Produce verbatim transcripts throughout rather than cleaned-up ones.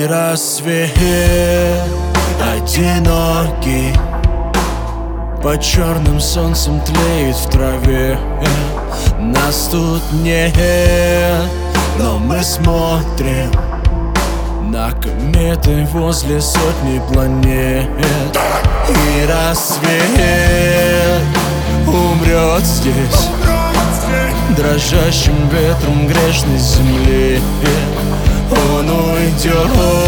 И рассвет одинокий под черным солнцем тлеет в траве. Нас тут нет, но мы смотрим на кометы возле сотни планет. И рассвет умрет здесь дрожащим ветром грешной земли. Он уйдет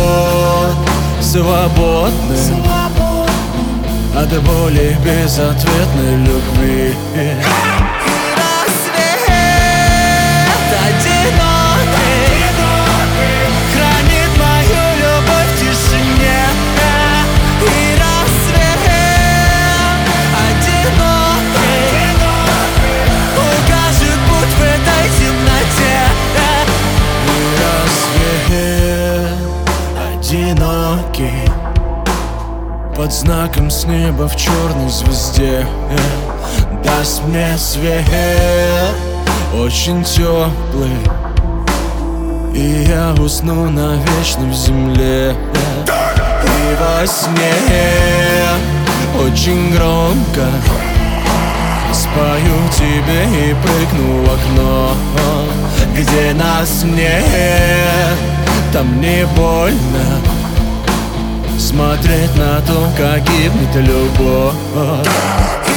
свободным от боли безответной любви. Одинокий под знаком с неба в черной звезде даст мне свет очень теплый, и я усну навечно в земле. И во сне очень громко спою тебе и прыгну в окно, где нас нет. Там не больно смотреть на то, как гибнет любовь.